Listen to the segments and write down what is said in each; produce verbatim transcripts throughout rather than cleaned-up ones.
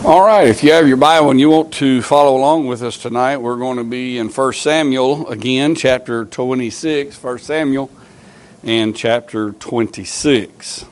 All right, if you have your Bible and you want to follow along with us tonight, we're going to be in First Samuel again, chapter twenty-six, First Samuel and chapter twenty-six.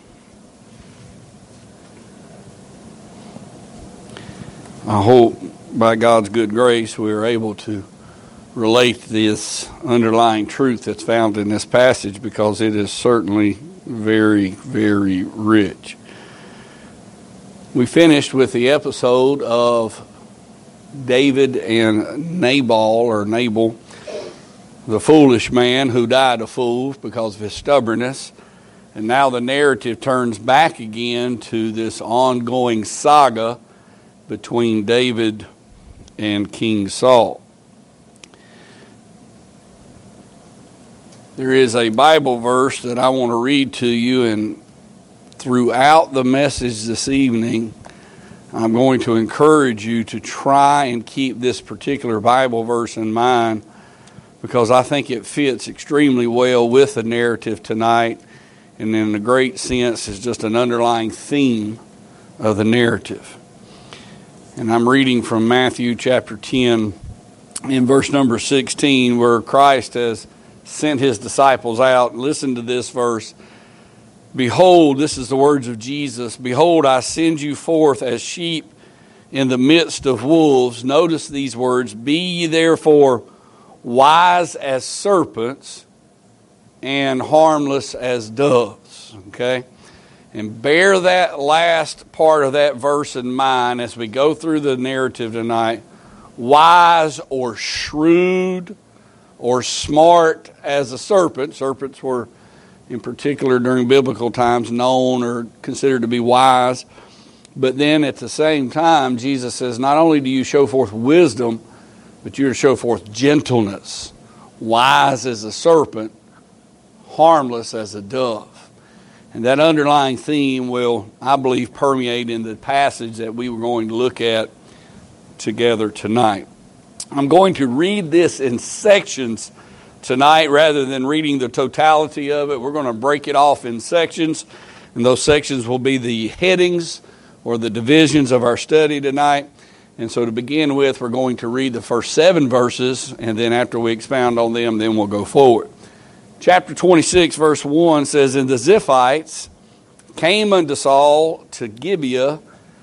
I hope by God's good grace we are able to relate this underlying truth that's found in this passage, because it is certainly very, very rich. We finished with the episode of David and Nabal, or Nabal, the foolish man who died a fool because of his stubbornness. And now the narrative turns back again to this ongoing saga between David and King Saul. There is a Bible verse that I want to read to you, and throughout the message this evening, I'm going to encourage you to try and keep this particular Bible verse in mind, because I think it fits extremely well with the narrative tonight, and in a great sense is just an underlying theme of the narrative. And I'm reading from Matthew chapter ten in verse number sixteen, where Christ has sent his disciples out. Listen to this verse. Behold, this is the words of Jesus. Behold, I send you forth as sheep in the midst of wolves. Notice these words. Be ye therefore wise as serpents and harmless as doves. Okay? And bear that last part of that verse in mind as we go through the narrative tonight. Wise or shrewd or smart as a serpent. Serpents were, in particular during biblical times, known or considered to be wise. But then at the same time, Jesus says, not only do you show forth wisdom, but you're to show forth gentleness. Wise as a serpent, harmless as a dove. And that underlying theme will, I believe, permeate in the passage that we were going to look at together tonight. I'm going to read this in sections tonight, rather than reading the totality of it. We're going to break it off in sections, and those sections will be the headings or the divisions of our study tonight. And so to begin with, we're going to read the first seven verses, and then after we expound on them, then we'll go forward. Chapter twenty-six, verse one says, And the Ziphites came unto Saul to Gibeah,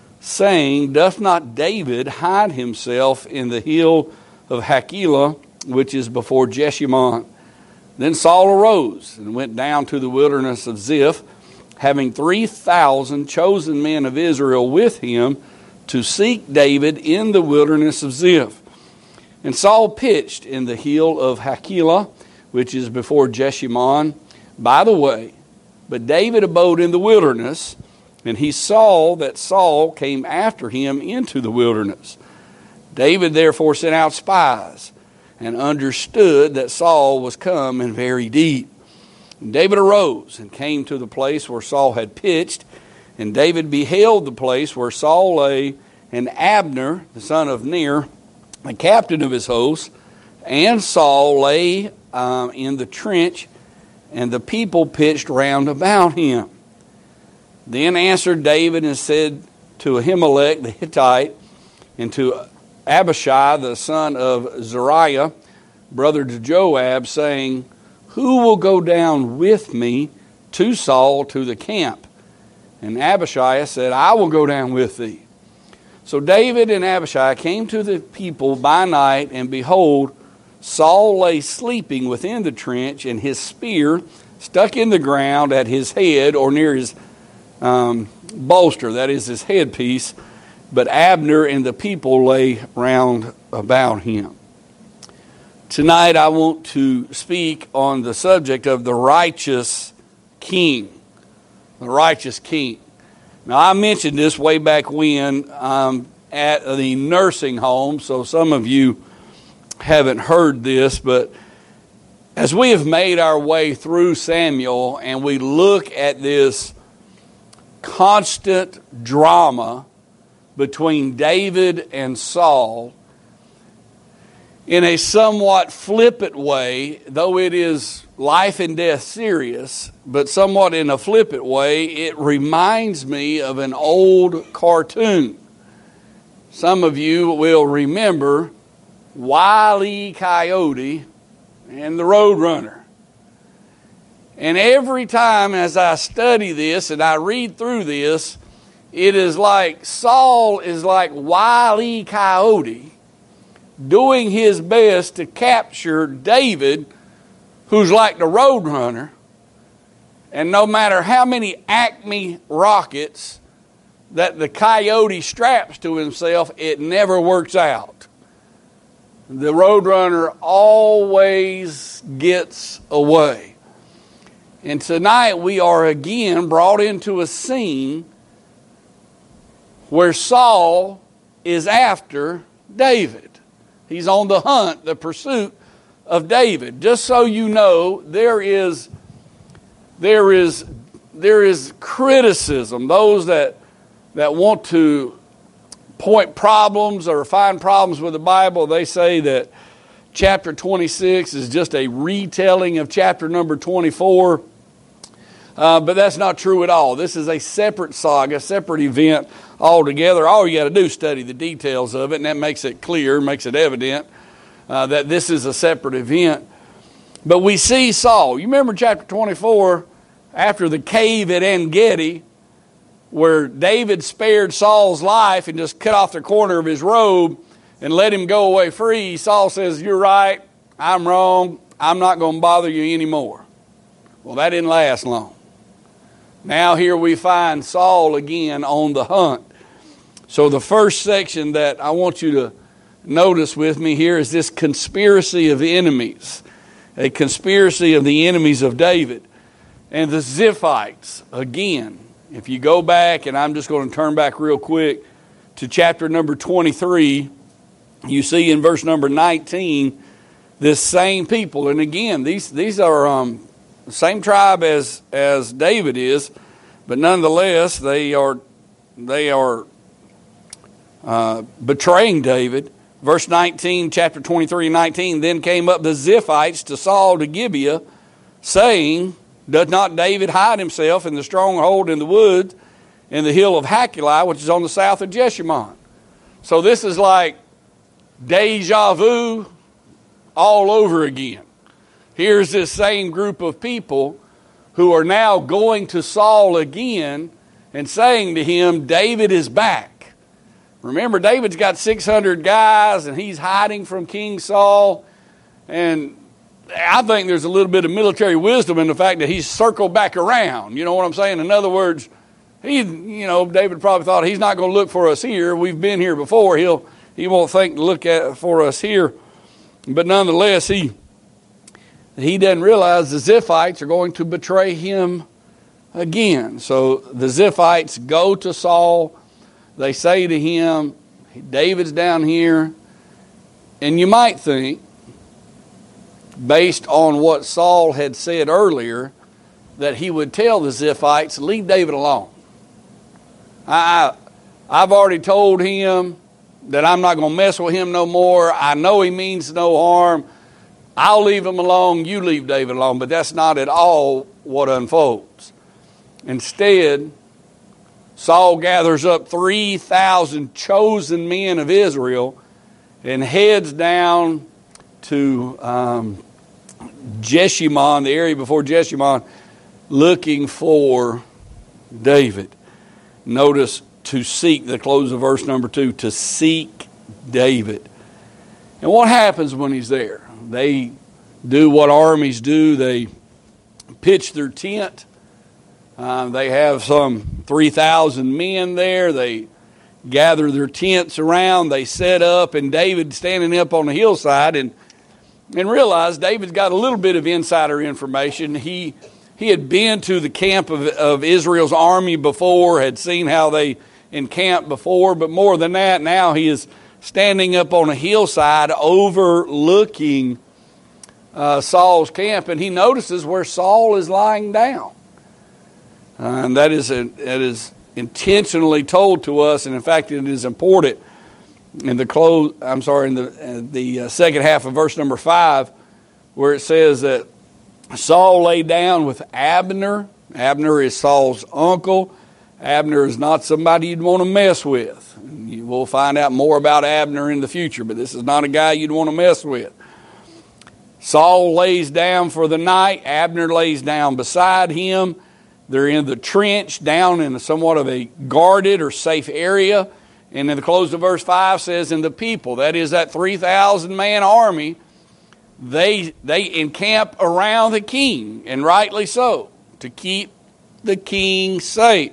saying, Doth not David hide himself in the hill of Hachilah, which is before Jeshimon? Then Saul arose and went down to the wilderness of Ziph, having three thousand chosen men of Israel with him, to seek David in the wilderness of Ziph. And Saul pitched in the hill of Hachilah, which is before Jeshimon, by the way. But David abode in the wilderness, and he saw that Saul came after him into the wilderness. David therefore sent out spies, and understood that Saul was come and very deep. And David arose and came to the place where Saul had pitched, and David beheld the place where Saul lay, and Abner, the son of Ner, the captain of his host, and Saul lay um, in the trench, and the people pitched round about him. Then answered David and said to Ahimelech the Hittite, and to Abishai, the son of Zeruiah, brother to Joab, saying, Who will go down with me to Saul to the camp? And Abishai said, I will go down with thee. So David and Abishai came to the people by night, and behold, Saul lay sleeping within the trench, and his spear stuck in the ground at his head, or near his um, bolster, that is his headpiece. But Abner and the people lay round about him. Tonight I want to speak on the subject of the righteous king. The righteous king. Now, I mentioned this way back when um, at the nursing home, so some of you haven't heard this, but as we have made our way through Samuel and we look at this constant drama between David and Saul, in a somewhat flippant way, though it is life and death serious, but somewhat in a flippant way, it reminds me of an old cartoon. some of you will remember Wile E. Coyote and the Roadrunner. And every time as I study this and I read through this, it is like Saul is like Wile E. Coyote doing his best to capture David, who's like the Roadrunner. And no matter how many Acme rockets that the coyote straps to himself, it never works out. The Roadrunner always gets away. And tonight we are again brought into a scene where Saul is after David. He's on the hunt, the pursuit of David. Just so you know, there is there is there is criticism. Those that that want to point problems or find problems with the Bible, they say that chapter twenty-six is just a retelling of chapter number twenty-four. Uh, but that's not true at all. This is a separate saga, separate event altogether. All you got to do is study the details of it, and that makes it clear, makes it evident uh, that this is a separate event. But we see Saul. You remember chapter twenty-four, after the cave at En-Gedi, where David spared Saul's life and just cut off the corner of his robe and let him go away free. Saul says, "You're right, I'm wrong, I'm not going to bother you anymore." Well, that didn't last long. Now here we find Saul again on the hunt. So the first section that I want you to notice with me here is this conspiracy of enemies. A conspiracy of the enemies of David. And the Ziphites, again, if you go back, and I'm just going to turn back real quick to chapter number twenty-three, you see in verse number nineteen, this same people. And again, these these are um, the same tribe as, as David is, but nonetheless, they are they are uh, betraying David. Verse nineteen, chapter twenty-three, nineteen, then came up the Ziphites to Saul to Gibeah, saying, "Does not David hide himself in the stronghold in the woods, in the hill of Hachilah, which is on the south of Jeshimon?" So this is like deja vu all over again. Here's this same group of people who are now going to Saul again and saying to him, "David is back." Remember, David's got six hundred guys and he's hiding from King Saul. And I think there's a little bit of military wisdom in the fact that he's circled back around. You know what I'm saying? In other words, he, you know, David probably thought he's not going to look for us here. We've been here before. He'll, he won't think to look at for us here. But nonetheless, he, he doesn't realize the Ziphites are going to betray him again. So the Ziphites go to Saul. They say to him, "David's down here." And you might think, based on what Saul had said earlier, that he would tell the Ziphites, "Leave David alone. I, I've already told him that I'm not going to mess with him no more. I know he means no harm. I'll leave him alone. You leave David alone." But that's not at all what unfolds. Instead, Saul gathers up three thousand chosen men of Israel and heads down to um, Jeshimon, the area before Jeshimon, looking for David. Notice, to seek, the close of verse number two, to seek David. And what happens when he's there? They do what armies do. They pitch their tent. Uh, they have some three thousand men there. They gather their tents around. They set up, and David standing up on the hillside, and and realize David's got a little bit of insider information. He he had been to the camp of, of Israel's army before, had seen how they encamped before, but more than that, now he is standing up on a hillside overlooking uh, Saul's camp, and he notices where Saul is lying down. Uh, and that is a, that is intentionally told to us, and in fact, it is important in the close. I'm sorry, in the uh, the uh, second half of verse number five, where it says that Saul lay down with Abner. Abner is Saul's uncle. Abner is not somebody you'd want to mess with. You will find out more about Abner in the future, but this is not a guy you'd want to mess with. Saul lays down for the night. Abner lays down beside him. They're in the trench down in somewhat of a guarded or safe area. And in the close of verse five says, and the people, that is that three thousand man army, they, they encamp around the king, and rightly so, to keep the king safe.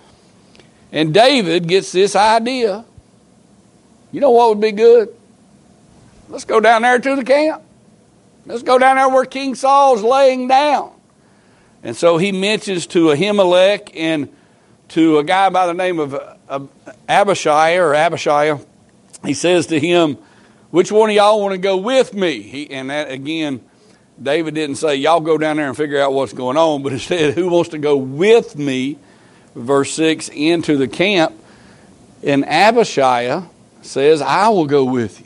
And David gets this idea. You know what would be good? Let's go down there to the camp. Let's go down there where King Saul's laying down. And so he mentions to Ahimelech and to a guy by the name of Abishai or Abishai. He says to him, which one of y'all want to go with me? He, and that, again, David didn't say, y'all go down there and figure out what's going on, but he said, who wants to go with me? Verse six, into the camp. And Abishai says, I will go with you.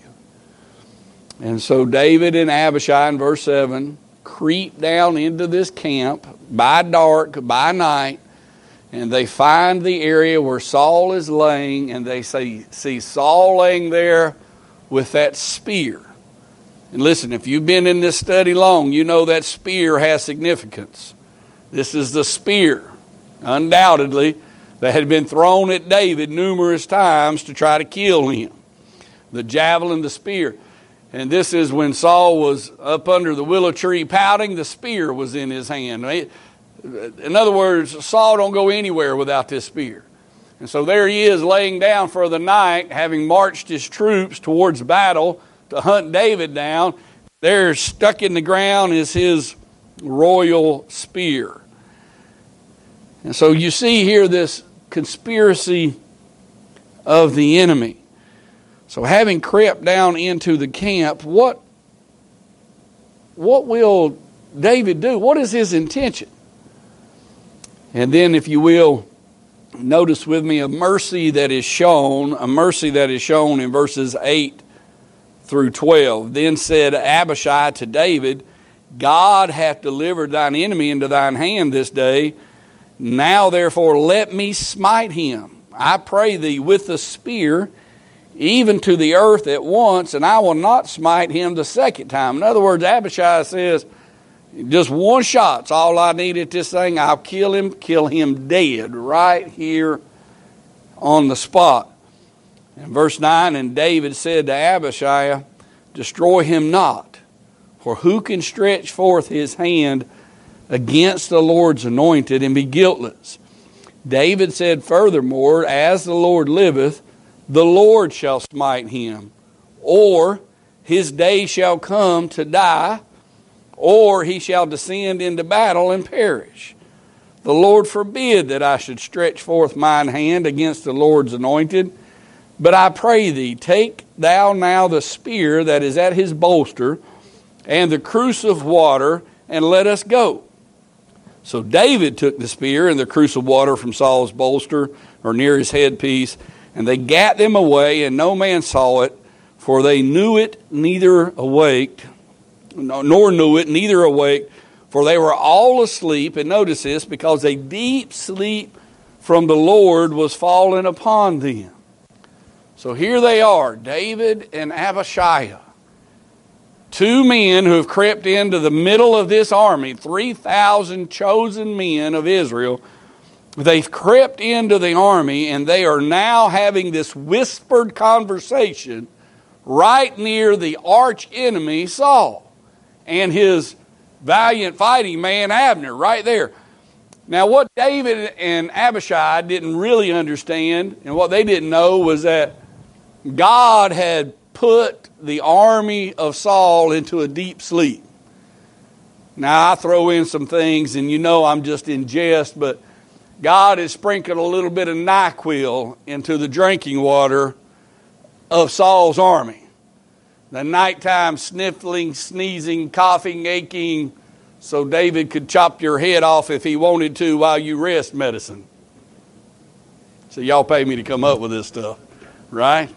And so David and Abishai in verse seven creep down into this camp by dark, by night, and they find the area where Saul is laying, and they say, see Saul laying there with that spear. And listen, if you've been in this study long, you know that spear has significance. This is the spear, undoubtedly, that had been thrown at David numerous times to try to kill him. The javelin, the spear. And this is when Saul was up under the willow tree pouting, the spear was in his hand. In other words, Saul don't go anywhere without this spear. And so there he is laying down for the night, having marched his troops towards battle to hunt David down. There, stuck in the ground, is his royal spear. And so you see here this conspiracy of the enemy. So having crept down into the camp, what, what will David do? What is his intention? And then, if you will, notice with me a mercy that is shown, a mercy that is shown in verses eight through twelve. Then said Abishai to David, God hath delivered thine enemy into thine hand this day. Now therefore let me smite him, I pray thee, with the spear, even to the earth at once, and I will not smite him the second time. In other words, Abishai says, just one shot's all I need at this thing. I'll kill him, kill him dead right here on the spot. In verse nine, and David said to Abishai, destroy him not, for who can stretch forth his hand against the Lord's anointed and be guiltless? David said furthermore, as the Lord liveth, the Lord shall smite him, or his day shall come to die, or he shall descend into battle and perish. The Lord forbid that I should stretch forth mine hand against the Lord's anointed. But I pray thee, take thou now the spear that is at his bolster, and the cruse of water, and let us go. So David took the spear and the cruse of water from Saul's bolster, or near his headpiece, and they gat them away, and no man saw it, for they knew it neither awaked, nor knew it neither awaked, for they were all asleep. And notice this, because a deep sleep from the Lord was fallen upon them. So here they are, David and Abishai, two men who have crept into the middle of this army, three thousand chosen men of Israel. They've crept into the army, and they are now having this whispered conversation right near the arch enemy Saul and his valiant fighting man Abner, right there. Now what David and Abishai didn't really understand, and what they didn't know, was that God had put the army of Saul into a deep sleep. Now I throw in some things, and you know I'm just in jest, but God has sprinkled a little bit of NyQuil into the drinking water of Saul's army. The nighttime sniffling, sneezing, coughing, aching, so David could chop your head off if he wanted to while you rest medicine. So y'all pay me to come up with this stuff, right?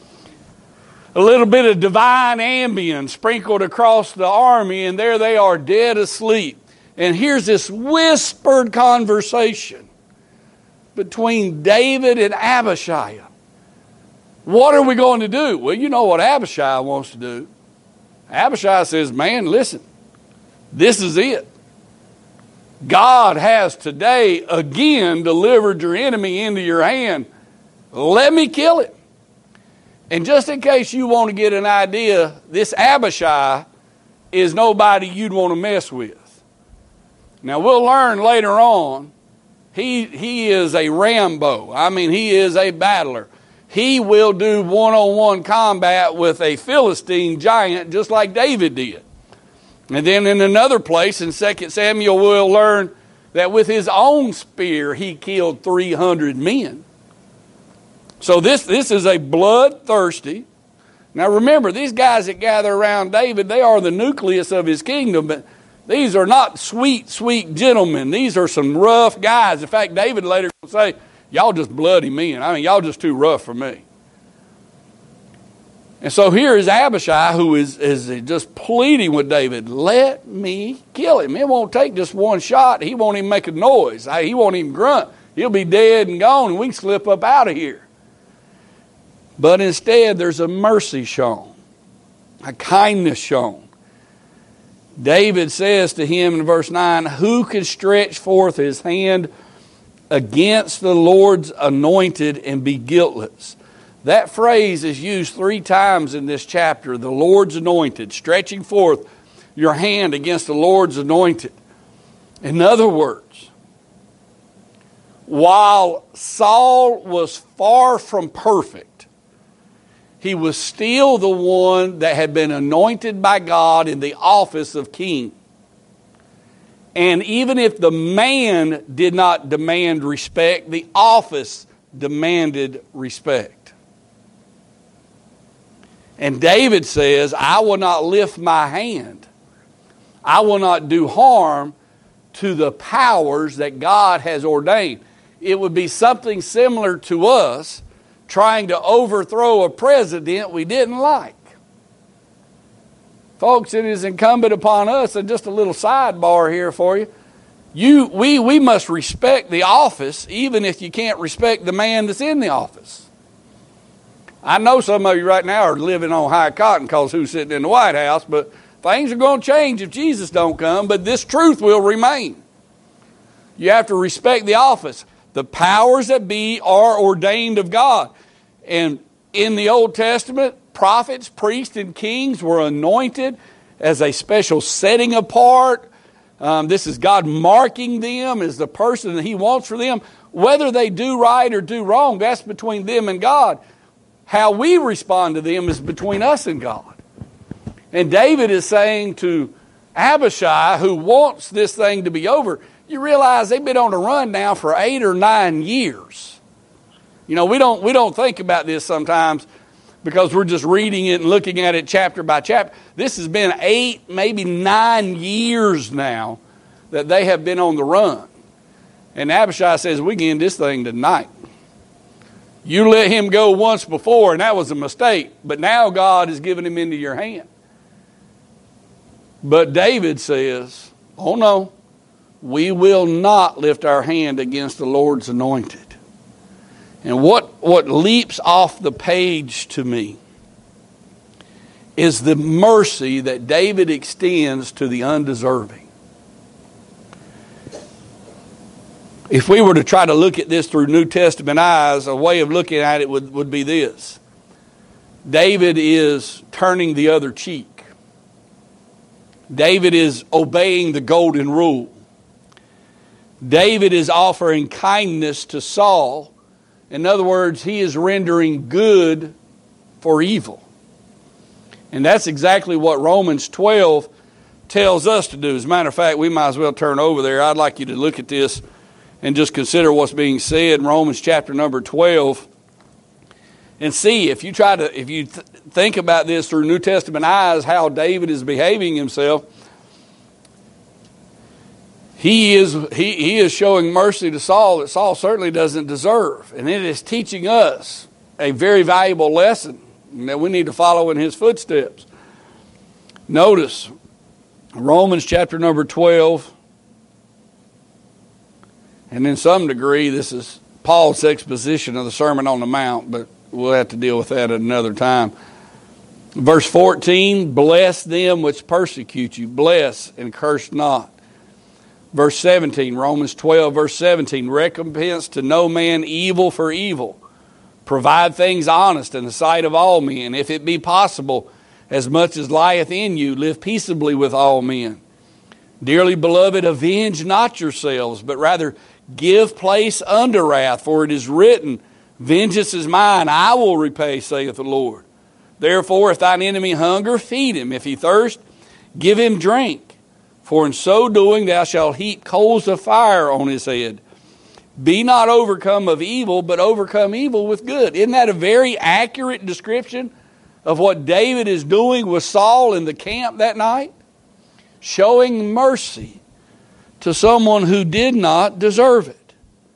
A little bit of divine Ambien sprinkled across the army, and there they are dead asleep. And here's this whispered conversation between David and Abishai. What are we going to do? Well, you know what Abishai wants to do. Abishai says, man, listen, this is it. God has today again delivered your enemy into your hand. Let me kill it. And just in case you want to get an idea, this Abishai is nobody you'd want to mess with. Now, we'll learn later on, he, he is a Rambo. I mean, he is a battler. He will do one-on-one combat with a Philistine giant just like David did. And then in another place in Second Samuel, we'll learn that with his own spear, he killed three hundred men. So this, this is a bloodthirsty. Now remember, these guys that gather around David, they are the nucleus of his kingdom, but these are not sweet, sweet gentlemen. These are some rough guys. In fact, David later will say, y'all just bloody men. I mean, y'all just too rough for me. And so here is Abishai, who is, is just pleading with David, let me kill him. It won't take just one shot. He won't even make a noise. He won't even grunt. He'll be dead and gone, and we can slip up out of here. But instead, there's a mercy shown, a kindness shown. David says to him in verse nine, who can stretch forth his hand against the Lord's anointed and be guiltless? That phrase is used three times in this chapter, the Lord's anointed, stretching forth your hand against the Lord's anointed. In other words, while Saul was far from perfect, he was still the one that had been anointed by God in the office of king. And even if the man did not demand respect, the office demanded respect. And David says, I will not lift my hand. I will not do harm to the powers that God has ordained. It would be something similar to us trying to overthrow a president we didn't like. Folks, it is incumbent upon us, and just a little sidebar here for you, you we, we must respect the office even if you can't respect the man that's in the office. I know some of you right now are living on high cotton because who's sitting in the White House, but things are going to change if Jesus don't come, but this truth will remain. You have to respect the office. The powers that be are ordained of God. And in the Old Testament, prophets, priests, and kings were anointed as a special setting apart. Um, this is God marking them as the person that he wants for them. Whether they do right or do wrong, that's between them and God. How we respond to them is between us and God. And David is saying to Abishai, who wants this thing to be over, you realize they've been on a run now for eight or nine years. You know, we don't we don't think about this sometimes because we're just reading it and looking at it chapter by chapter. This has been eight, maybe nine years now that they have been on the run. And Abishai says, we can end this thing tonight. You let him go once before, and that was a mistake. But now God has given him into your hand. But David says, oh no, we will not lift our hand against the Lord's anointed. And what, what leaps off the page to me is the mercy that David extends to the undeserving. If we were to try to look at this through New Testament eyes, a way of looking at it would, would be this. David is turning the other cheek. David is obeying the golden rule. David is offering kindness to Saul. In other words, he is rendering good for evil. And that's exactly what Romans twelve tells us to do. As a matter of fact, we might as well turn over there. I'd like you to look at this and just consider what's being said in Romans chapter number twelve. And see, if you try to, if you th- think about this through New Testament eyes, how David is behaving himself, He is he, he is showing mercy to Saul that Saul certainly doesn't deserve. And it is teaching us a very valuable lesson that we need to follow in his footsteps. Notice Romans chapter number twelve. And in some degree, this is Paul's exposition of the Sermon on the Mount, but we'll have to deal with that at another time. Verse fourteen, bless them which persecute you. Bless and curse not. Verse seventeen, Romans twelve, verse seventeen, recompense to no man evil for evil. Provide things honest in the sight of all men. If it be possible, as much as lieth in you, live peaceably with all men. Dearly beloved, avenge not yourselves, but rather give place unto wrath. For it is written, vengeance is mine, I will repay, saith the Lord. Therefore, if thine enemy hunger, feed him. If he thirst, give him drink. For in so doing thou shalt heap coals of fire on his head. Be not overcome of evil, but overcome evil with good. Isn't that a very accurate description of what David is doing with Saul in the camp that night? Showing mercy to someone who did not deserve it.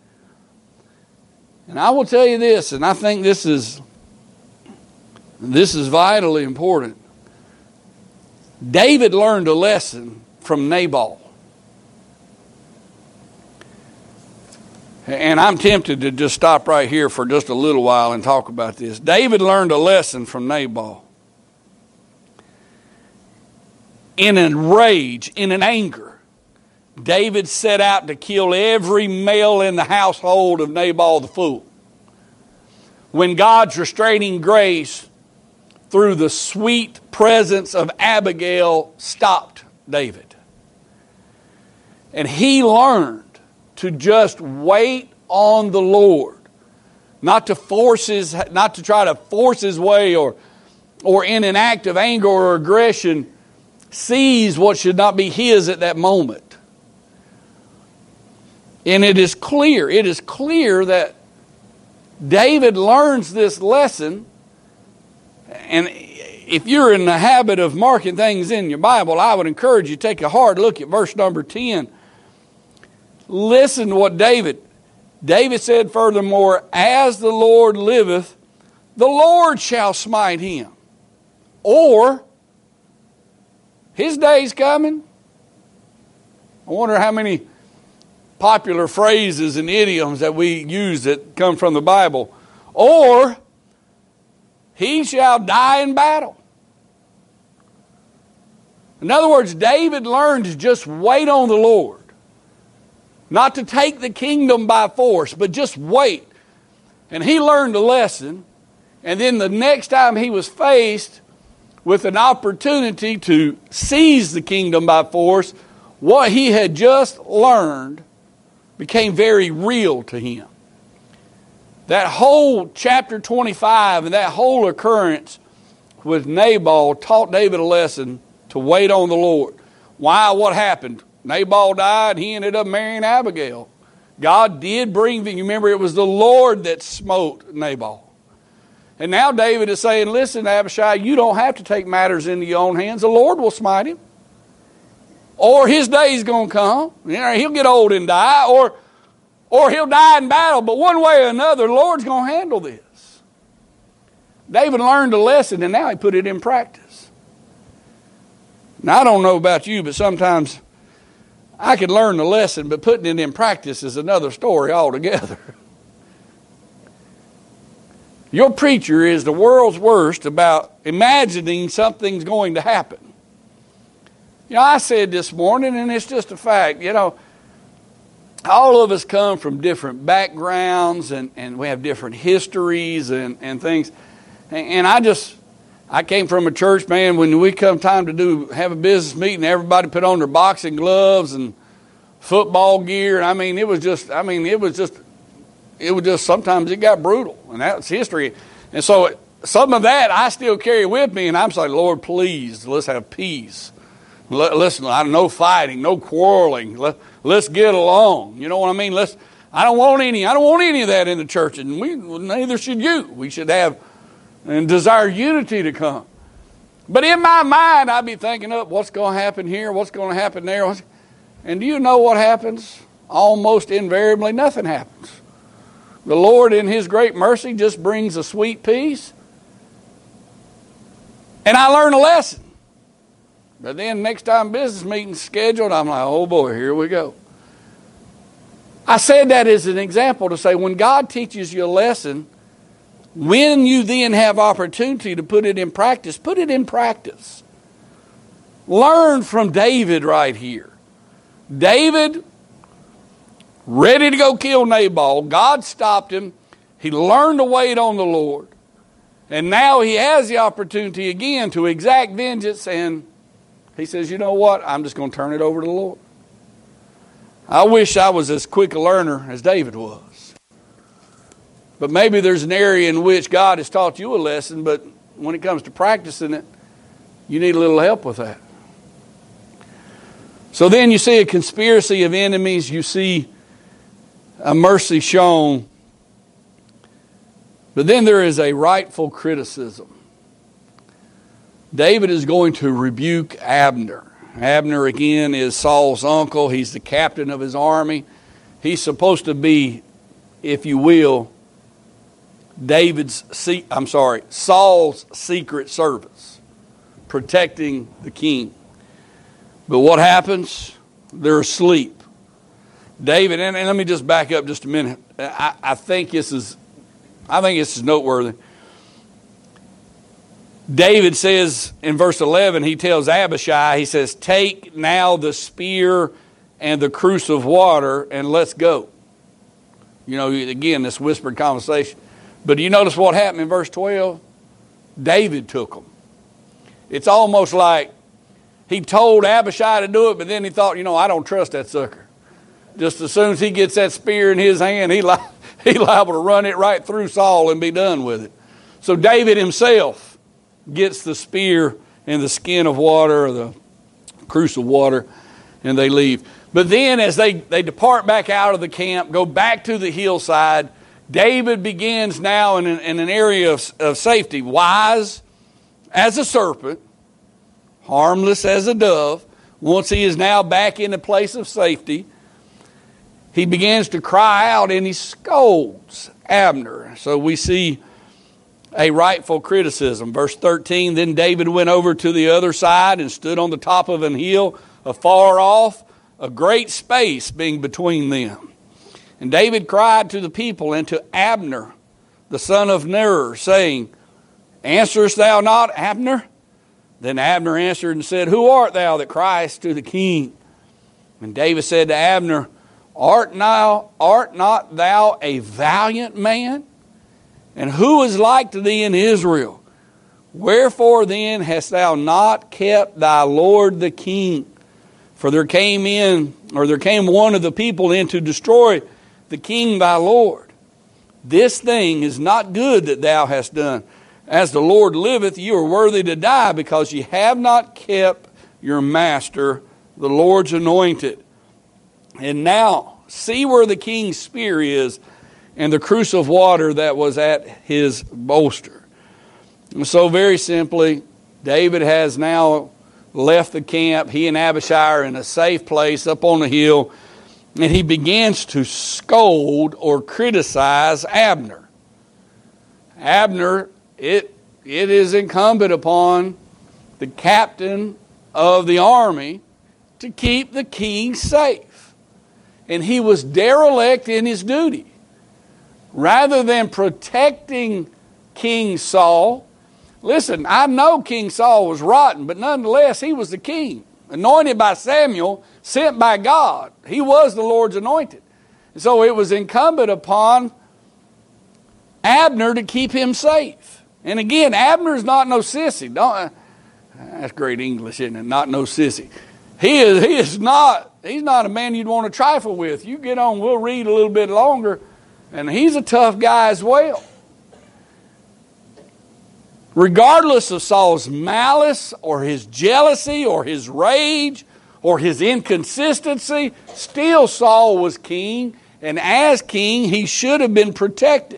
And I will tell you this, and I think this is this is vitally important. David learned a lesson from Nabal. And I'm tempted to just stop right here for just a little while and talk about this. David learned a lesson from Nabal. In a rage, in an anger, David set out to kill every male in the household of Nabal the fool. When God's restraining grace through the sweet presence of Abigail stopped David. And he learned to just wait on the Lord. Not to force his, not to try to force his way or, or in an act of anger or aggression seize what should not be his at that moment. And it is clear, it is clear that David learns this lesson. And if you're in the habit of marking things in your Bible, I would encourage you to take a hard look at verse number ten. Listen to what David, David said furthermore, as the Lord liveth, the Lord shall smite him. Or, his day's coming. I wonder how many popular phrases and idioms that we use that come from the Bible. Or, he shall die in battle. In other words, David learned to just wait on the Lord. Not to take the kingdom by force, but just wait. And he learned a lesson. And then the next time he was faced with an opportunity to seize the kingdom by force, what he had just learned became very real to him. That whole chapter twenty-five and that whole occurrence with Nabal taught David a lesson to wait on the Lord. Why? What happened? Nabal died. He ended up marrying Abigail. God did bring, you remember it was the Lord that smote Nabal. And now David is saying, listen, Abishai, you don't have to take matters into your own hands. The Lord will smite him. Or his day's going to come. You know, he'll get old and die. Or, or he'll die in battle. But one way or another, the Lord's going to handle this. David learned a lesson and now he put it in practice. Now, I don't know about you, but sometimes I could learn the lesson, but putting it in practice is another story altogether. Your preacher is the world's worst about imagining something's going to happen. You know, I said this morning, and it's just a fact, you know, all of us come from different backgrounds, and, and we have different histories and, and things. And, and I just, I came from a church, man, when we come time to do have a business meeting, everybody put on their boxing gloves and football gear. And I mean, it was just, I mean, it was just, it was just, sometimes it got brutal. And that's history. And so some of that I still carry with me. And I'm saying, Lord, please, let's have peace. Listen, no fighting, no quarreling. Let, let's get along. You know what I mean? Let's, I don't want any, I don't want any of that in the church. And we, neither should you. We should have and desire unity to come. But in my mind, I'd be thinking up what's going to happen here, what's going to happen there. And do you know what happens? Almost invariably, nothing happens. The Lord, in His great mercy, just brings a sweet peace. And I learn a lesson. But then next time business meeting's scheduled, I'm like, oh boy, here we go. I said that as an example to say when God teaches you a lesson, When you then have opportunity to put it in practice, put it in practice. Learn from David right here. David, ready to go kill Nabal. God stopped him. He learned to wait on the Lord. And now he has the opportunity again to exact vengeance. And he says, you know what? I'm just going to turn it over to the Lord. I wish I was as quick a learner as David was. But maybe there's an area in which God has taught you a lesson, but when it comes to practicing it, you need a little help with that. So then you see a conspiracy of enemies. You see a mercy shown. But then there is a rightful criticism. David is going to rebuke Abner. Abner, again, is Saul's uncle. He's the captain of his army. He's supposed to be, if you will, David's, I'm sorry, Saul's secret service, protecting the king. But what happens? They're asleep. David, and, and let me just back up just a minute. I, I think this is, I think this is noteworthy. David says in verse eleven, he tells Abishai, he says, take now the spear and the cruse of water and let's go. You know, again, this whispered conversation. But do you notice what happened in verse twelve? David took them. It's almost like he told Abishai to do it, but then he thought, you know, I don't trust that sucker. Just as soon as he gets that spear in his hand, he li- he liable to run it right through Saul and be done with it. So David himself gets the spear and the skin of water, or the cruse of water, and they leave. But then as they, they depart back out of the camp, go back to the hillside, David begins now in an, in an area of, of safety, wise as a serpent, harmless as a dove. Once he is now back in a place of safety, he begins to cry out and he scolds Abner. So we see a rightful criticism. Verse thirteen, then David went over to the other side and stood on the top of an hill afar off, a great space being between them. And David cried to the people and to Abner, the son of Ner, saying, answerest thou not, Abner? Then Abner answered and said, who art thou that criest to the king? And David said to Abner, art, now, art not thou a valiant man? And who is like to thee in Israel? Wherefore then hast thou not kept thy Lord the king? For there came in, or there came one of the people in to destroy the king thy Lord. This thing is not good that thou hast done. As the Lord liveth, you are worthy to die, because ye have not kept your master, the Lord's anointed. And now, see where the king's spear is, and the cruse of water that was at his bolster. And so very simply, David has now left the camp. He and Abishai are in a safe place up on the hill, and he begins to scold or criticize Abner. Abner, it it is incumbent upon the captain of the army to keep the king safe. And he was derelict in his duty. Rather than protecting King Saul, listen, I know King Saul was rotten, but nonetheless, he was the king, anointed by Samuel, sent by God. He was the Lord's anointed. And so it was incumbent upon Abner to keep him safe. And again, Abner's not no sissy. Don't, that's great English, isn't it? Not no sissy. He is, he is not, he's not a man you'd want to trifle with. You get on, we'll read a little bit longer. And he's a tough guy as well. Regardless of Saul's malice or his jealousy or his rage or his inconsistency, still Saul was king. And as king, he should have been protected.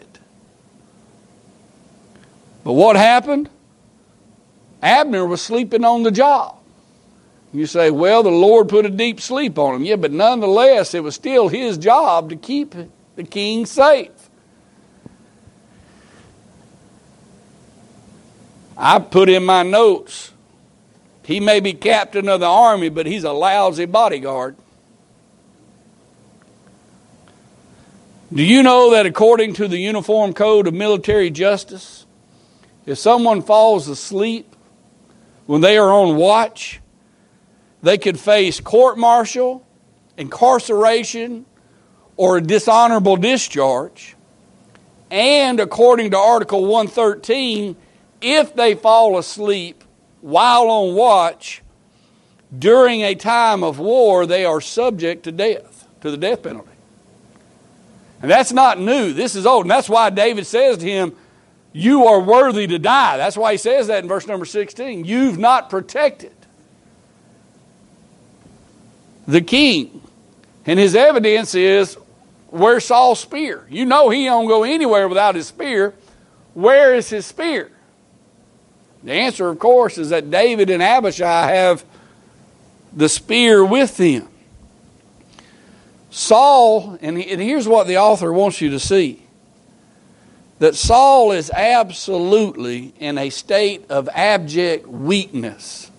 But what happened? Abner was sleeping on the job. You say, well, the Lord put a deep sleep on him. Yeah, but nonetheless, it was still his job to keep the king safe. I put in my notes, he may be captain of the army, but he's a lousy bodyguard. Do you know that according to the Uniform Code of Military Justice, if someone falls asleep when they are on watch, they could face court-martial, incarceration, or a dishonorable discharge. And according to Article one thirteen, if they fall asleep while on watch during a time of war, they are subject to death, to the death penalty. And that's not new. This is old. And that's why David says to him, you are worthy to die. That's why he says that in verse number sixteen. You've not protected the king. And his evidence is, where's Saul's spear? You know he don't go anywhere without his spear. Where is his spear? The answer, of course, is that David and Abishai have the spear with them. Saul, and here's what the author wants you to see, that Saul is absolutely in a state of abject weakness.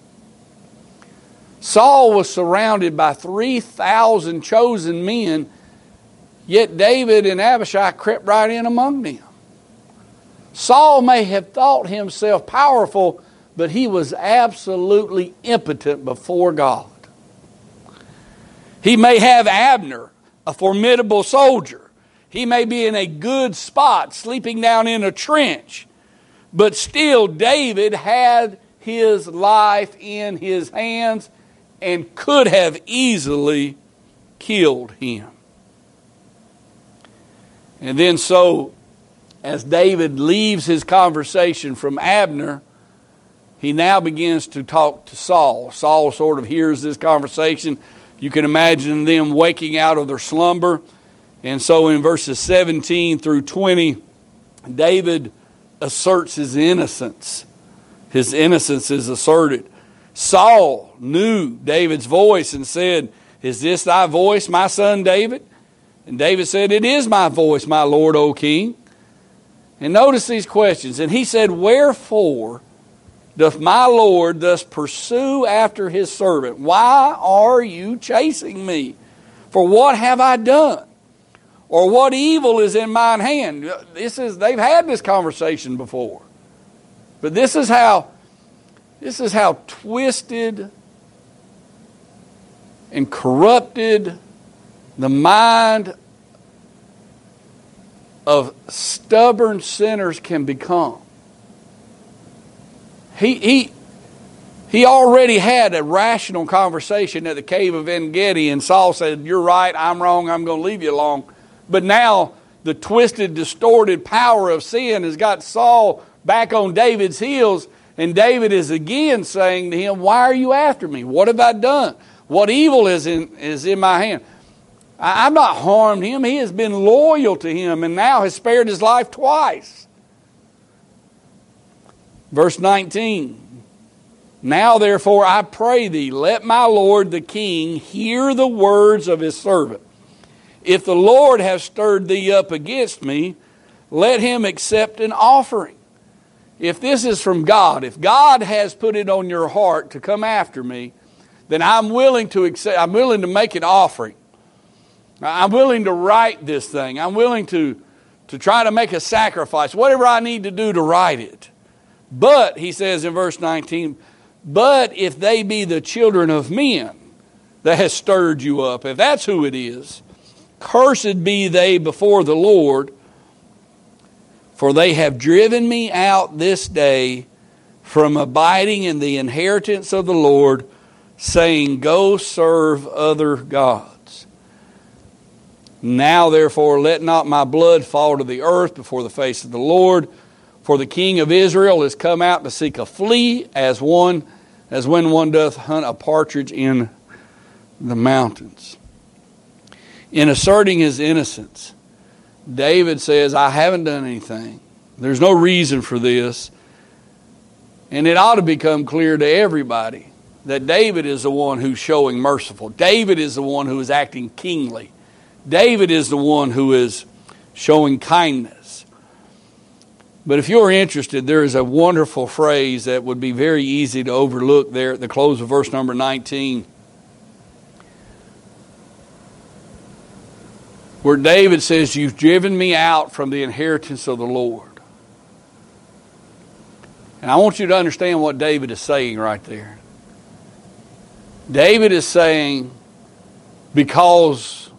Saul was surrounded by three thousand chosen men, yet David and Abishai crept right in among them. Saul may have thought himself powerful, but he was absolutely impotent before God. He may have Abner, a formidable soldier. He may be in a good spot, sleeping down in a trench. But still, David had his life in his hands and could have easily killed him. And then so, as David leaves his conversation from Abner, he now begins to talk to Saul. Saul sort of hears this conversation. You can imagine them waking out of their slumber. And so in verses seventeen through twenty, David asserts his innocence. His innocence is asserted. Saul knew David's voice and said, is this thy voice, my son David? And David said, it is my voice, my Lord, O king. And notice these questions. And he said, wherefore doth my Lord thus pursue after his servant? Why are you chasing me? For what have I done? Or what evil is in mine hand? This is, they've had this conversation before. But this is how, this is how twisted and corrupted the mind of stubborn sinners can become. He, he, he already had a rational conversation at the cave of En-Gedi, and Saul said, you're right, I'm wrong, I'm going to leave you alone. But now the twisted, distorted power of sin has got Saul back on David's heels, and David is again saying to him, why are you after me? What have I done? What evil is in, is in my hand? I, I've not harmed him. He has been loyal to him and now has spared his life twice. Verse nineteen, now therefore I pray thee, let my Lord the king hear the words of his servant. If the Lord have stirred thee up against me, let him accept an offering. If this is from God, if God has put it on your heart to come after me, then I'm willing to accept, I'm willing to make an offering. I'm willing to right this thing. I'm willing to, to try to make a sacrifice, whatever I need to do to right it. But, he says in verse nineteen, but if they be the children of men that has stirred you up, if that's who it is, cursed be they before the Lord, for they have driven me out this day from abiding in the inheritance of the Lord, saying, go serve other gods. Now therefore let not my blood fall to the earth before the face of the Lord, for the king of Israel is come out to seek a flea, as one, as when one doth hunt a partridge in the mountains. In asserting his innocence, David says, I haven't done anything. There's no reason for this. And it ought to become clear to everybody that David is the one who's showing merciful. David is the one who is acting kingly. David is the one who is showing kindness. But if you're interested, there is a wonderful phrase that would be very easy to overlook there at the close of verse number nineteen. where David says, you've driven me out from the inheritance of the Lord. And I want you to understand what David is saying right there. David is saying, because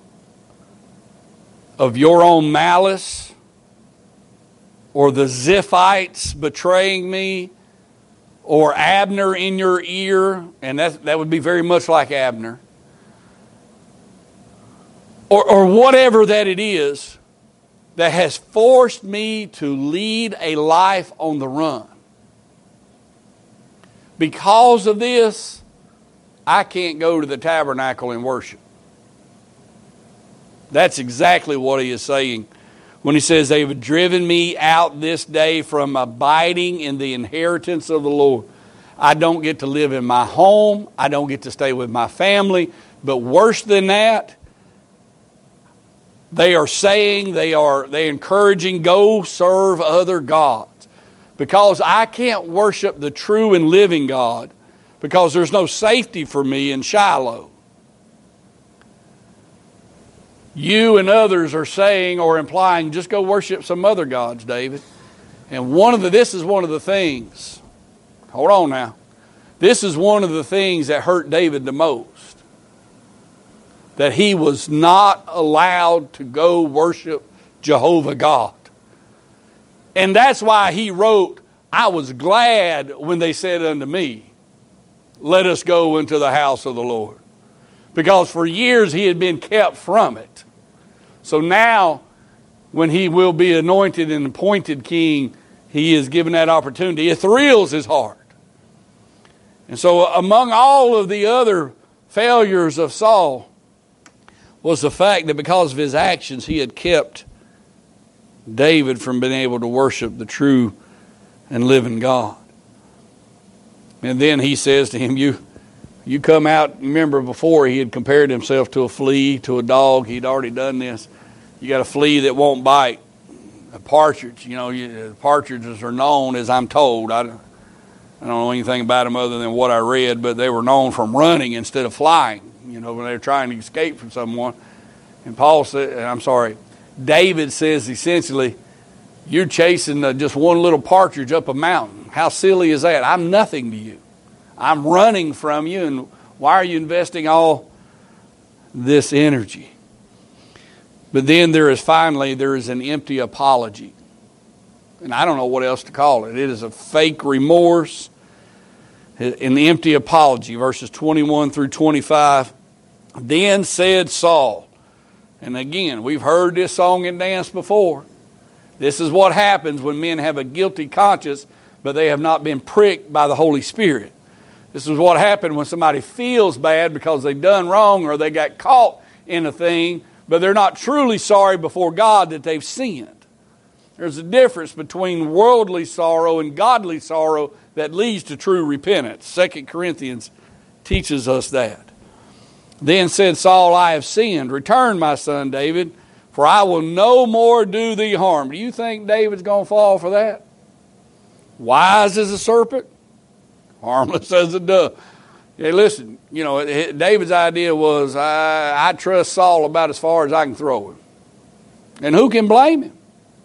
of your own malice, or the Ziphites betraying me, or Abner in your ear, and that, that would be very much like Abner, or, or whatever that it is that has forced me to lead a life on the run. Because of this, I can't go to the tabernacle and worship. That's exactly what he is saying when he says, they have driven me out this day from abiding in the inheritance of the Lord. I don't get to live in my home. I don't get to stay with my family. But worse than that, they are saying, they are they encouraging, go serve other gods. Because I can't worship the true and living God, because there's no safety for me in Shiloh. You and others are saying or implying, just go worship some other gods, David. And one of the, this is one of the things, hold on now. This is one of the things that hurt David the most. That he was not allowed to go worship Jehovah God. And that's why he wrote, I was glad when they said unto me, let us go into the house of the Lord. Because for years he had been kept from it. So now, when he will be anointed and appointed king, he is given that opportunity. It thrills his heart. And so among all of the other failures of Saul was the fact that because of his actions, he had kept David from being able to worship the true and living God. And then he says to him, you you come out, remember before he had compared himself to a flea, to a dog. He'd already done this. You got a flea that won't bite. A partridge, you know, you, partridges are known, as I'm told. I, I don't know anything about them other than what I read, but they were known from running instead of flying, you know, when they were trying to escape from someone. And Paul said, I'm sorry, David says essentially, you're chasing uh, just one little partridge up a mountain. How silly is that? I'm nothing to you. I'm running from you, and why are you investing all this energy? But then there is finally, there is an empty apology. And I don't know what else to call it. It is a fake remorse, an empty apology. Verses twenty-one through twenty-five. Then said Saul, and again, we've heard this song and dance before. This is what happens when men have a guilty conscience, but they have not been pricked by the Holy Spirit. This is what happened when somebody feels bad because they've done wrong or they got caught in a thing, but they're not truly sorry before God that they've sinned. There's a difference between worldly sorrow and godly sorrow that leads to true repentance. Second Corinthians teaches us that. Then said Saul, I have sinned. Return, my son David, for I will no more do thee harm. Do you think David's going to fall for that? Wise as a serpent, harmless as a dove. Hey, listen, you know, David's idea was, I, I trust Saul about as far as I can throw him. And who can blame him?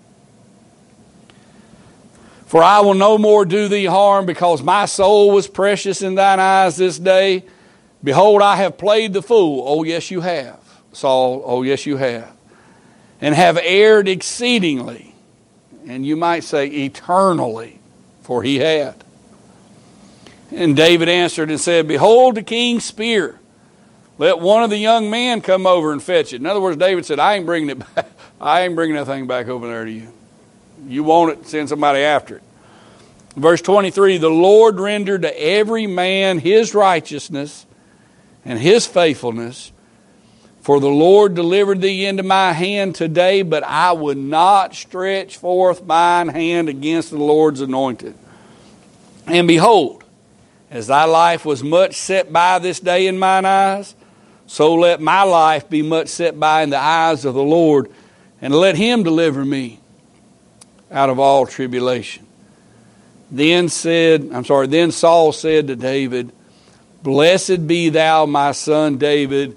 For I will no more do thee harm, because my soul was precious in thine eyes this day. Behold, I have played the fool. Oh, yes, you have, Saul. Oh, yes, you have. And have erred exceedingly. And you might say eternally, for he had. And David answered and said, behold the king's spear. Let one of the young men come over and fetch it. In other words, David said, I ain't bringing it back. I ain't bringing that thing back over there to you. You want it, send somebody after it. Verse twenty-three, the Lord rendered to every man his righteousness and his faithfulness. For the Lord delivered thee into my hand today, but I would not stretch forth mine hand against the Lord's anointed. And behold, as thy life was much set by this day in mine eyes, so let my life be much set by in the eyes of the Lord, and let him deliver me out of all tribulation. Then said, I'm sorry, then Saul said to David, blessed be thou, my son David,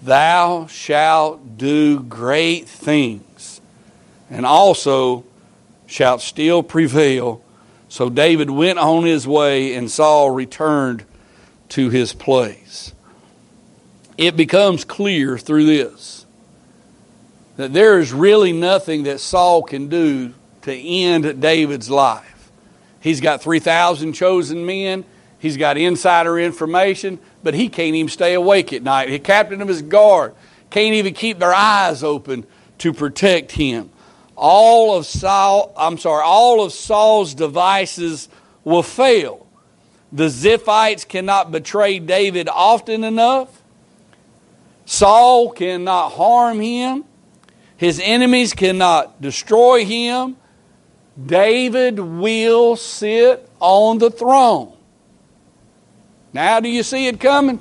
thou shalt do great things, and also shalt still prevail. So David went on his way, and Saul returned to his place. It becomes clear through this that there is really nothing that Saul can do to end David's life. He's got three thousand chosen men. He's got insider information, but he can't even stay awake at night. The captain of his guard can't even keep their eyes open to protect him. All of Saul, I'm sorry, all of Saul's devices will fail. The Ziphites cannot betray David often enough. Saul cannot harm him. His enemies cannot destroy him. David will sit on the throne. Now, do you see it coming?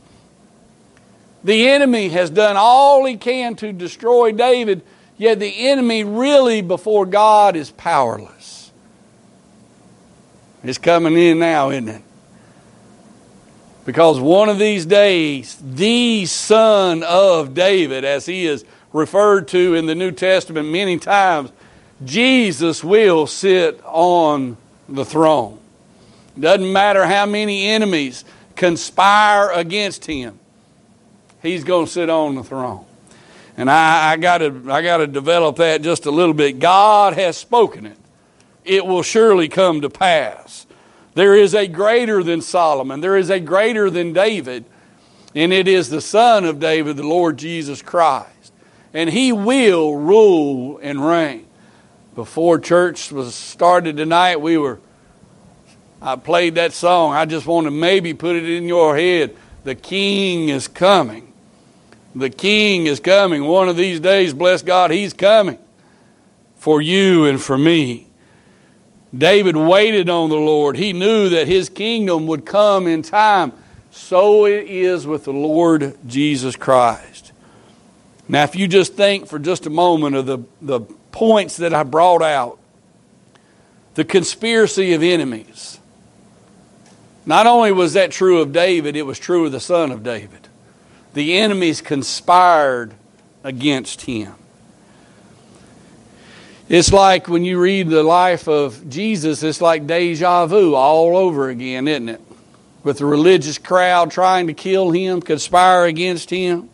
The enemy has done all he can to destroy David, yet the enemy really before God is powerless. It's coming in now, isn't it? Because one of these days, the Son of David, as he is referred to in the New Testament many times, Jesus will sit on the throne. Doesn't matter how many enemies conspire against him. He's going to sit on the throne. And I, I got to I got to develop that just a little bit. God has spoken it. It will surely come to pass. There is a greater than Solomon. There is a greater than David. And it is the Son of David, the Lord Jesus Christ. And he will rule and reign. Before church was started tonight, we were I played that song. I just want to maybe put it in your head. The King is coming. The King is coming. One of these days, bless God, he's coming for you and for me. David waited on the Lord. He knew that his kingdom would come in time. So it is with the Lord Jesus Christ. Now, if you just think for just a moment of the, the points that I brought out, the conspiracy of enemies. Not only was that true of David, it was true of the son of David. The enemies conspired against him. It's like when you read the life of Jesus, it's like deja vu all over again, isn't it? With the religious crowd trying to kill him, conspire against him.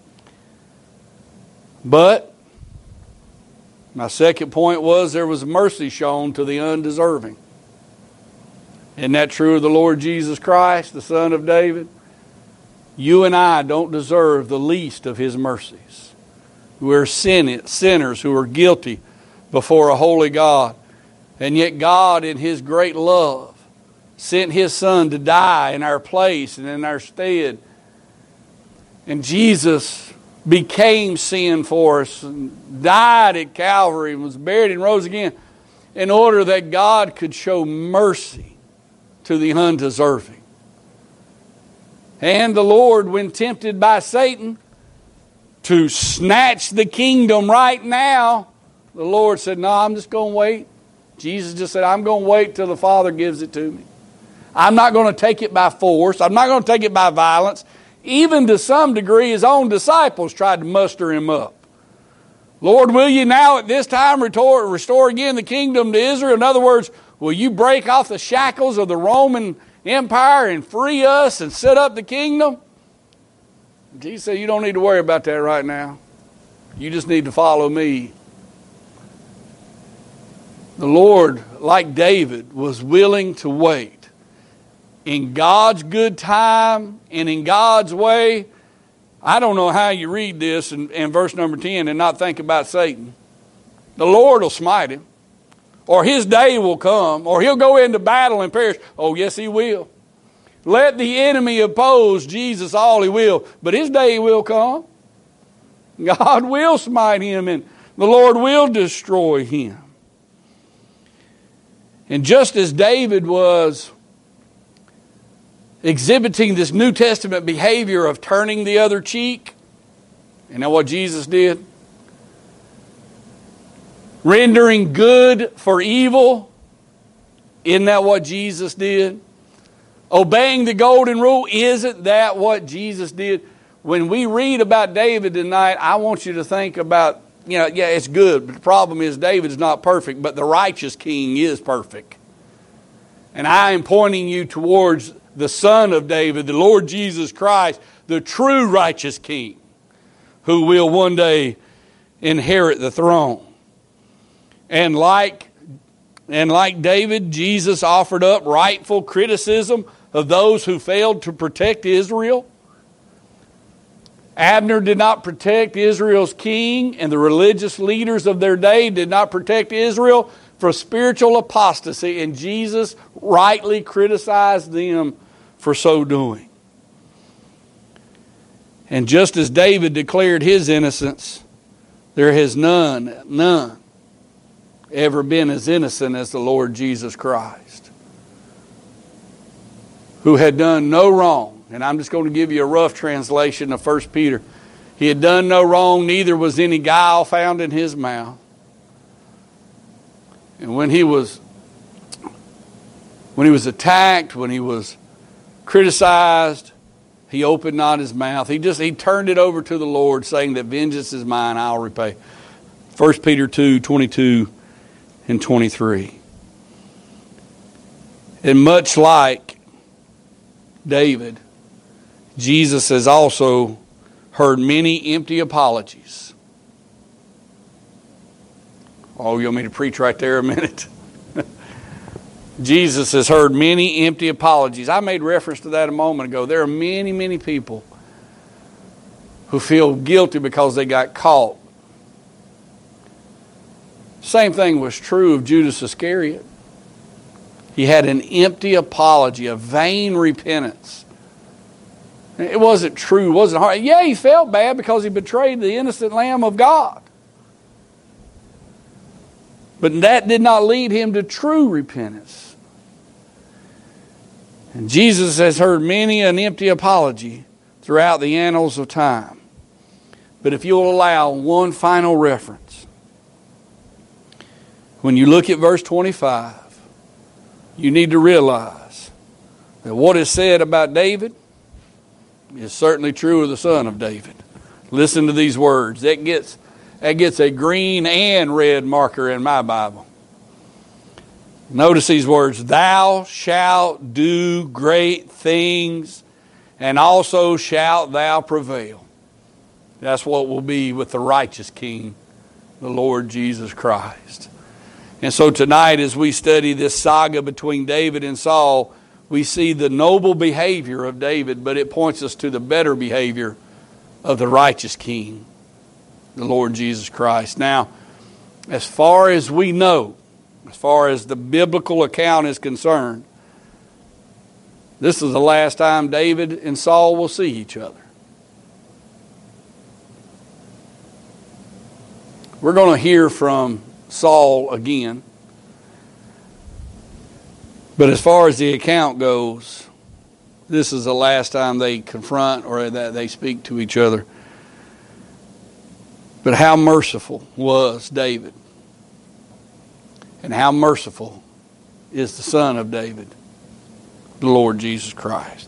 But my second point was there was mercy shown to the undeserving. Isn't that true of the Lord Jesus Christ, the Son of David? You and I don't deserve the least of his mercies. We're sinners who are guilty before a holy God. And yet God, in his great love, sent his Son to die in our place and in our stead. And Jesus became sin for us and died at Calvary and was buried and rose again in order that God could show mercy to the undeserving. And the Lord, when tempted by Satan to snatch the kingdom right now, the Lord said, no, I'm just going to wait. Jesus just said, I'm going to wait till the Father gives it to me. I'm not going to take it by force. I'm not going to take it by violence. Even to some degree, his own disciples tried to muster him up. Lord, will you now at this time restore, restore again the kingdom to Israel? In other words, will you break off the shackles of the Roman Empire and free us and set up the kingdom? Jesus said, you don't need to worry about that right now. You just need to follow me. The Lord, like David, was willing to wait. In God's good time and in God's way. I don't know how you read this in, in verse number ten and not think about Satan. The Lord will smite him. Or his day will come. Or he'll go into battle and perish. Oh, yes, he will. Let the enemy oppose Jesus all he will. But his day will come. God will smite him and the Lord will destroy him. And just as David was exhibiting this New Testament behavior of turning the other cheek, you know what Jesus did? Rendering good for evil. Isn't that what Jesus did? Obeying the golden rule. Isn't that what Jesus did? when we read about David tonight, I want you to think about, you know, yeah, it's good, but the problem is David's not perfect, but the righteous king is perfect. And I am pointing you towards the Son of David, the Lord Jesus Christ, the true righteous king, who will one day inherit the throne. And like, and like David, Jesus offered up rightful criticism of those who failed to protect Israel. Abner did not protect Israel's king, and the religious leaders of their day did not protect Israel for spiritual apostasy, and Jesus rightly criticized them for so doing. And just as David declared his innocence, there has none, none ever been as innocent as the Lord Jesus Christ, who had done no wrong. And I'm just going to give you a rough translation of First Peter. He had done no wrong, neither was any guile found in his mouth. And when he was when he was attacked, when he was criticized, he opened not his mouth. He just he turned it over to the Lord, saying that vengeance is mine, I'll repay. First Peter two, twenty-two and twenty-three. And much like David, Jesus has also heard many empty apologies. Oh, you want me to preach right there a minute? Jesus has heard many empty apologies. I made reference to that a moment ago. There are many, many people who feel guilty because they got caught. Same thing was true of Judas Iscariot. He had an empty apology, a vain repentance. It wasn't true, it wasn't hard. Yeah, he felt bad because he betrayed the innocent Lamb of God. But that did not lead him to true repentance. And Jesus has heard many an empty apology throughout the annals of time. But if you'll allow one final reference, when you look at verse twenty-five, you need to realize that what is said about David is certainly true of the son of David. Listen to these words. That gets, that gets a green and red marker in my Bible. Notice these words. Thou shalt do great things, and also shalt thou prevail. That's what will be with the righteous King, the Lord Jesus Christ. And so tonight, as we study this saga between David and Saul, we see the noble behavior of David, but it points us to the better behavior of the righteous King, the Lord Jesus Christ. Now, as far as we know, as far as the biblical account is concerned, this is the last time David and Saul will see each other. We're going to hear from Saul again. But as far as the account goes, this is the last time they confront or that they speak to each other. But how merciful was David? And how merciful is the Son of David, the Lord Jesus Christ?